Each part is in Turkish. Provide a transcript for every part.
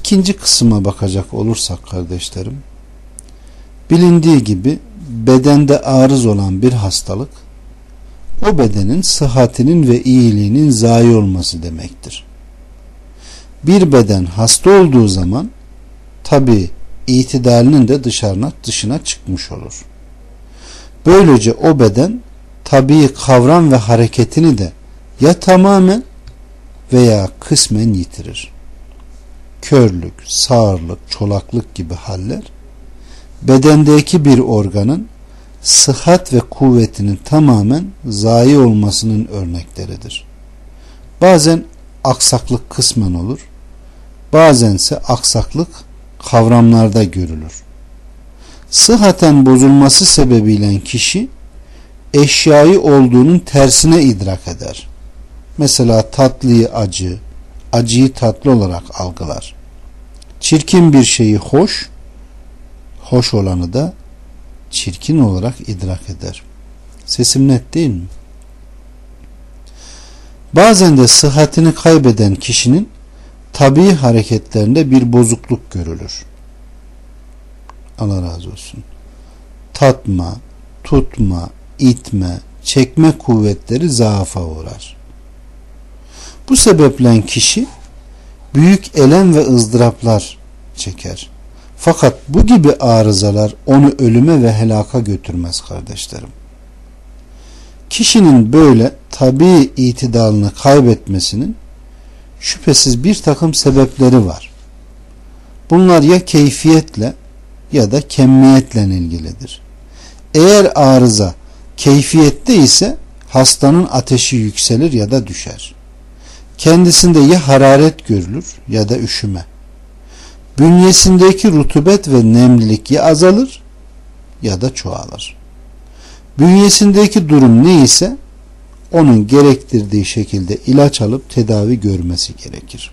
İkinci kısma bakacak olursak kardeşlerim, bilindiği gibi bedende arız olan bir hastalık o bedenin sıhhatinin ve iyiliğinin zayi olması demektir. Bir beden hasta olduğu zaman tabi itidalinin de dışına çıkmış olur. Böylece o beden tabii kavram ve hareketini de ya tamamen veya kısmen yitirir. Körlük, sağırlık, çolaklık gibi haller bedendeki bir organın sıhhat ve kuvvetinin tamamen zayi olmasının örnekleridir. Bazen aksaklık kısmen olur, bazense aksaklık kavramlarda görülür. Sıhhaten bozulması sebebiyle kişi eşyayı olduğunun tersine idrak eder. Mesela tatlıyı acı, acıyı tatlı olarak algılar. Çirkin bir şeyi hoş, hoş olanı da çirkin olarak idrak eder. Sesim net değil mi? Bazen de sıhhatini kaybeden kişinin tabii hareketlerinde bir bozukluk görülür. Allah razı olsun. Tatma, tutma, itme, çekme kuvvetleri zaafa uğrar. Bu sebeple kişi büyük elem ve ızdıraplar çeker. Fakat bu gibi arızalar onu ölüme ve helaka götürmez kardeşlerim. Kişinin böyle tabii itidalını kaybetmesinin şüphesiz bir takım sebepleri var. Bunlar ya keyfiyetle ya da kemmiyetle ilgilidir. Eğer arıza keyfiyette ise hastanın ateşi yükselir ya da düşer. Kendisinde ya hararet görülür ya da üşüme. Bünyesindeki rutubet ve nemlilik ya azalır ya da çoğalır. Bünyesindeki durum neyse onun gerektirdiği şekilde ilaç alıp tedavi görmesi gerekir.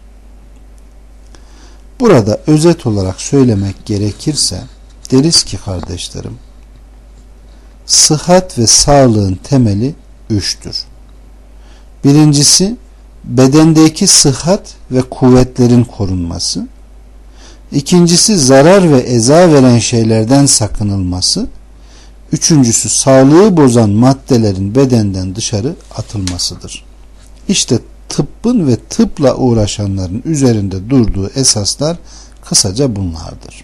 Burada özet olarak söylemek gerekirse deriz ki kardeşlerim, sıhhat ve sağlığın temeli üçtür. Birincisi bedendeki sıhhat ve kuvvetlerin korunması. İkincisi zarar ve eza veren şeylerden sakınılması. Üçüncüsü sağlığı bozan maddelerin bedenden dışarı atılmasıdır. İşte tıbbın ve tıpla uğraşanların üzerinde durduğu esaslar kısaca bunlardır.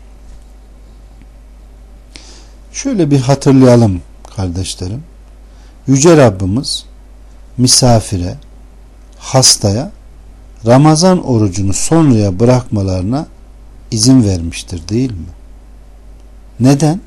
Şöyle bir hatırlayalım kardeşlerim. Yüce Rabbimiz misafire, hastaya Ramazan orucunu sonraya bırakmalarına izin vermiştir değil mi? Neden?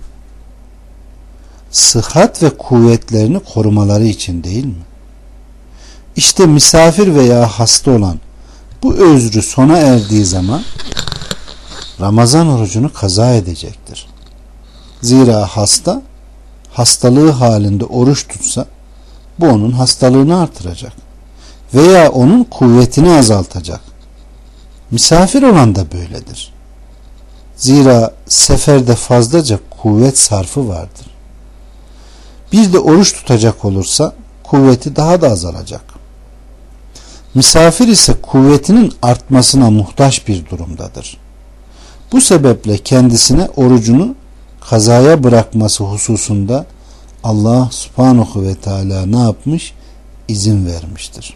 Sıhhat ve kuvvetlerini korumaları için değil mi? İşte misafir veya hasta olan bu özrü sona erdiği zaman Ramazan orucunu kaza edecektir. Zira hasta hastalığı halinde oruç tutsa bu onun hastalığını artıracak veya onun kuvvetini azaltacak. Misafir olan da böyledir. Zira seferde fazlaca kuvvet sarfı vardır. Bir de oruç tutacak olursa kuvveti daha da azalacak. Misafir ise kuvvetinin artmasına muhtaç bir durumdadır. Bu sebeple kendisine orucunu kazaya bırakması hususunda Allah subhanahu ve teala ne yapmış? İzin vermiştir.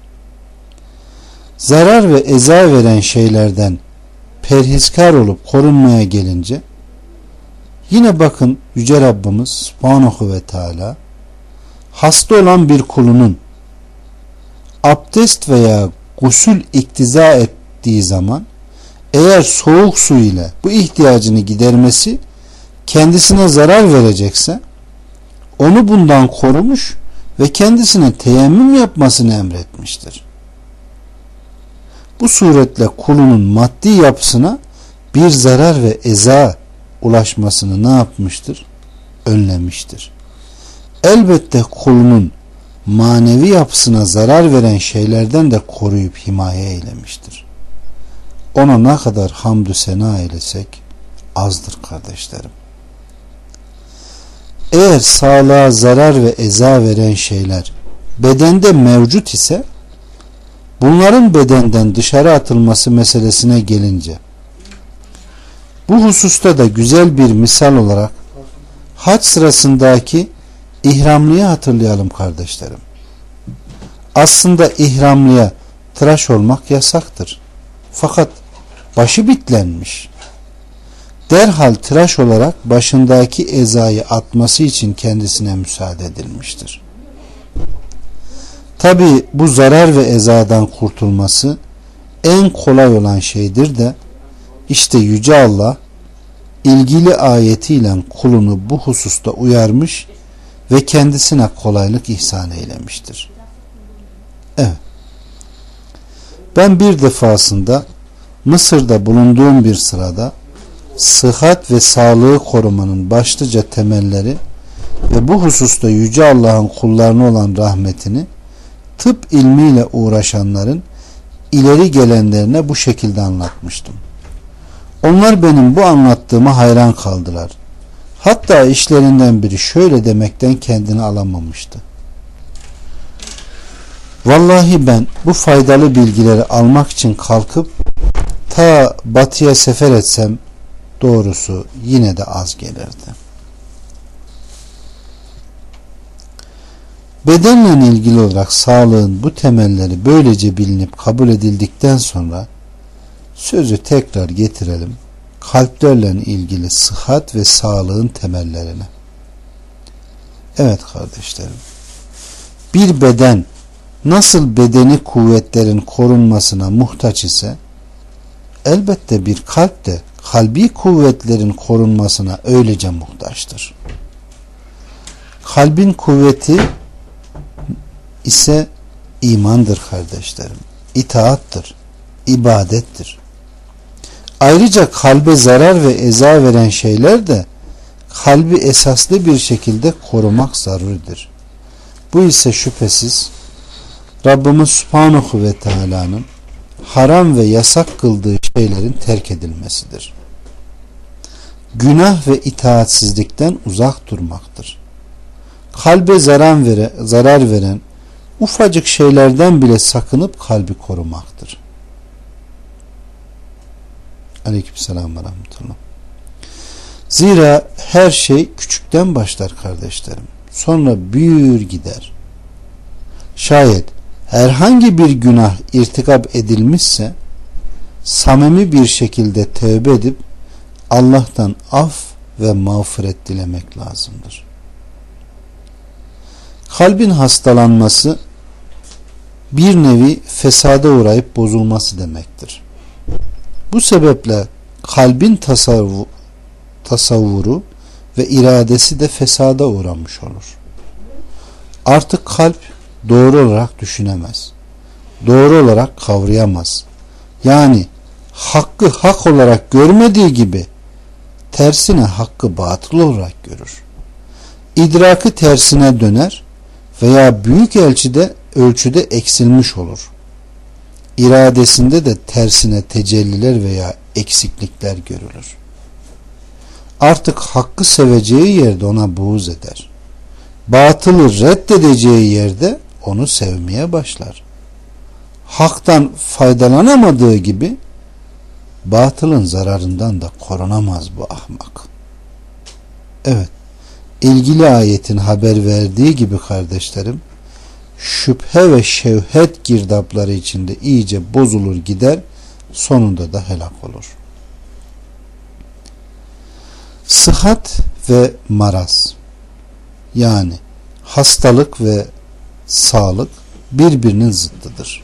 Zarar ve eza veren şeylerden perhizkar olup korunmaya gelince yine bakın Yüce Rabbimiz subhanahu ve teala hasta olan bir kulunun abdest veya gusül iktiza ettiği zaman eğer soğuk su ile bu ihtiyacını gidermesi kendisine zarar verecekse onu bundan korumuş ve kendisine teyemmüm yapmasını emretmiştir. Bu suretle kulunun maddi yapısına bir zarar ve eza ulaşmasını ne yapmıştır? Önlemiştir. Elbette kulunun manevi yapısına zarar veren şeylerden de koruyup himaye eylemiştir. Ona ne kadar hamdü sena eylesek azdır kardeşlerim. Eğer sağlığa zarar ve eza veren şeyler bedende mevcut ise bunların bedenden dışarı atılması meselesine gelince Bu hususta da güzel bir misal olarak hac sırasındaki ihramlıyı hatırlayalım kardeşlerim. Aslında ihramlıya tıraş olmak yasaktır. Fakat başı bitlenmiş. Derhal tıraş olarak başındaki ezayı atması için kendisine müsaade edilmiştir. Tabi bu zarar ve ezadan kurtulması en kolay olan şeydir de işte Yüce Allah ilgili ayetiyle kulunu bu hususta uyarmış ve kendisine kolaylık ihsan eylemiştir. Evet. Ben bir defasında Mısır'da bulunduğum bir sırada sıhhat ve sağlığı korumanın başlıca temelleri ve bu hususta Yüce Allah'ın kullarına olan rahmetini tıp ilmiyle uğraşanların ileri gelenlerine bu şekilde anlatmıştım. Onlar benim bu anlattığıma hayran kaldılar. Hatta işlerinden biri şöyle demekten kendini alamamıştı. Vallahi ben bu faydalı bilgileri almak için kalkıp ta batıya sefer etsem doğrusu yine de az gelirdi. Bedenle ilgili olarak sağlığın bu temelleri böylece bilinip kabul edildikten sonra sözü tekrar getirelim kalplerle ilgili sıhhat ve sağlığın temellerine. Evet kardeşlerim, bir beden nasıl bedeni kuvvetlerin korunmasına muhtaç ise elbette bir kalp de kalbi kuvvetlerin korunmasına öylece muhtaçtır. Kalbin kuvveti ise imandır kardeşlerim, itaattır, ibadettir. Ayrıca kalbe zarar ve eza veren şeyler de kalbi esaslı bir şekilde korumak zaruridir. Bu ise şüphesiz Rabbimiz Subhanahu ve Teala'nın haram ve yasak kıldığı şeylerin terk edilmesidir. Günah ve itaatsizlikten uzak durmaktır. Kalbe zarar veren ufacık şeylerden bile sakınıp kalbi korumaktır. Aleykümselam ve rahmetullah. Zira her şey küçükten başlar kardeşlerim. Sonra büyür gider. Şayet herhangi bir günah irtikap edilmişse samimi bir şekilde tövbe edip Allah'tan af ve mağfiret dilemek lazımdır. Kalbin hastalanması bir nevi fesada uğrayıp bozulması demektir. Bu sebeple kalbin tasavvuru ve iradesi de fesada uğramış olur. Artık kalp doğru olarak düşünemez. Doğru olarak kavrayamaz. Yani hakkı hak olarak görmediği gibi tersine hakkı batıl olarak görür. İdrakı tersine döner veya büyük ölçüde eksilmiş olur. İradesinde de tersine tecelliler veya eksiklikler görülür. Artık hakkı seveceği yerde ona buğz eder. Batılı reddedeceği yerde onu sevmeye başlar. Haktan faydalanamadığı gibi batılın zararından da korunamaz bu ahmak. Evet, ilgili ayetin haber verdiği gibi kardeşlerim, şüphe ve şevhet girdapları içinde iyice bozulur gider, sonunda da helak olur. Sıhhat ve maraz, yani hastalık ve sağlık birbirinin zıttıdır.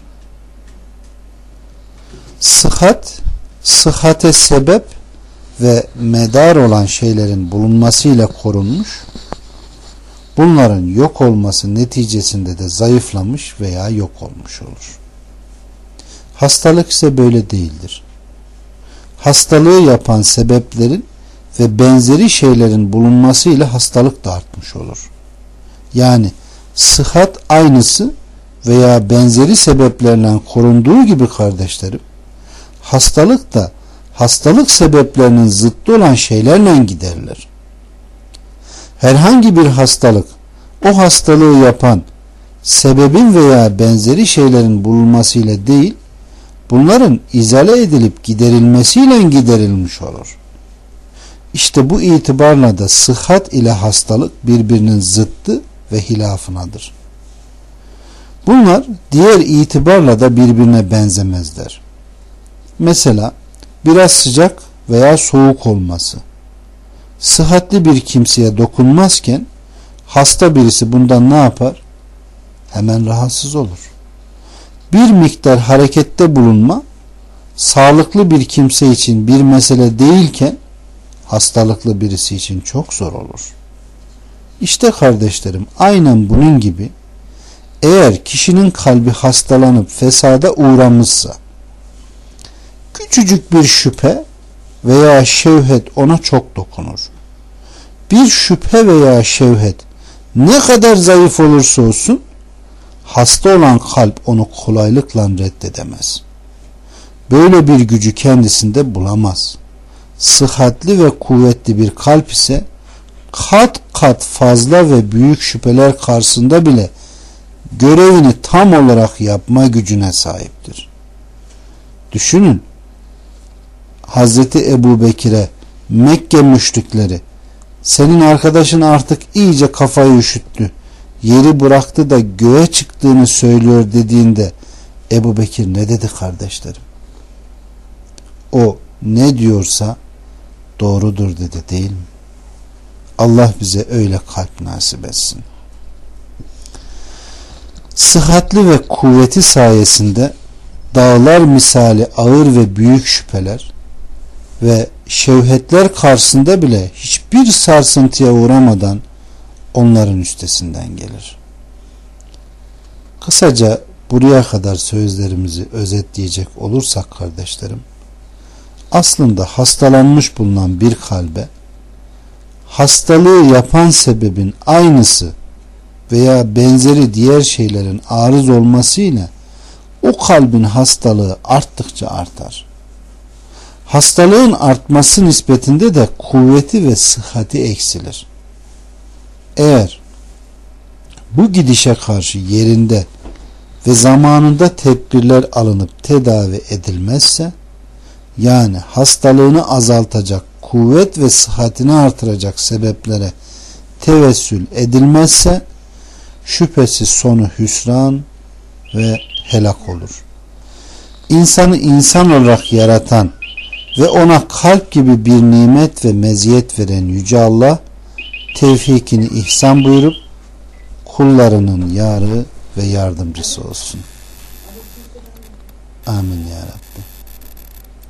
Sıhhate sebep ve medar olan şeylerin bulunmasıyla korunmuş, bunların yok olması neticesinde de zayıflamış veya yok olmuş olur. Hastalık ise böyle değildir. Hastalığı yapan sebeplerin ve benzeri şeylerin bulunmasıyla hastalık da artmış olur. Yani sıhhat aynısı veya benzeri sebeplerle korunduğu gibi kardeşlerim, hastalık da hastalık sebeplerinin zıttı olan şeylerle giderilir. Herhangi bir hastalık o hastalığı yapan sebebin veya benzeri şeylerin bulunmasıyla değil, bunların izale edilip giderilmesiyle giderilmiş olur. İşte bu itibarla da sıhhat ile hastalık birbirinin zıttı ve hilafınadır. Bunlar diğer itibarla da birbirine benzemezler. Mesela biraz sıcak veya soğuk olması. Sıhhatli bir kimseye dokunmazken hasta birisi bundan ne yapar? Hemen rahatsız olur. Bir miktar harekette bulunma sağlıklı bir kimse için bir mesele değilken hastalıklı birisi için çok zor olur. İşte kardeşlerim, aynen bunun gibi eğer kişinin kalbi hastalanıp fesada uğramışsa küçücük bir şüphe veya şevhet ona çok dokunur. Bir şüphe veya şevhet ne kadar zayıf olursa olsun hasta olan kalp onu kolaylıkla reddedemez. Böyle bir gücü kendisinde bulamaz. Sıhhatli ve kuvvetli bir kalp ise kat kat fazla ve büyük şüpheler karşısında bile görevini tam olarak yapma gücüne sahiptir. Düşünün, Hazreti Ebu Bekir'e Mekke müşrikleri senin arkadaşın artık iyice kafayı üşüttü, yeri bıraktı da göğe çıktığını söylüyor dediğinde Ebu Bekir ne dedi kardeşlerim? O ne diyorsa doğrudur dedi, değil mi? Allah bize öyle kalp nasip etsin. Sıhhatli ve kuvveti sayesinde dağlar misali ağır ve büyük şüpheler ve şevhetler karşısında bile hiçbir sarsıntıya uğramadan onların üstesinden gelir. Kısaca buraya kadar sözlerimizi özetleyecek olursak kardeşlerim, aslında hastalanmış bulunan bir kalbe hastalığı yapan sebebin aynısı veya benzeri diğer şeylerin arız olmasıyla o kalbin hastalığı arttıkça artar. Hastalığın artması nispetinde de kuvveti ve sıhhati eksilir. Eğer bu gidişe karşı yerinde ve zamanında tedbirler alınıp tedavi edilmezse, yani hastalığını azaltacak, kuvvet ve sıhhatini artıracak sebeplere tevessül edilmezse, şüphesiz sonu hüsran ve helak olur. İnsanı insan olarak yaratan ve ona kalp gibi bir nimet ve meziyet veren Yüce Allah, tevfikini ihsan buyurup kullarının yarı ve yardımcısı olsun. Amin ya Rabbi.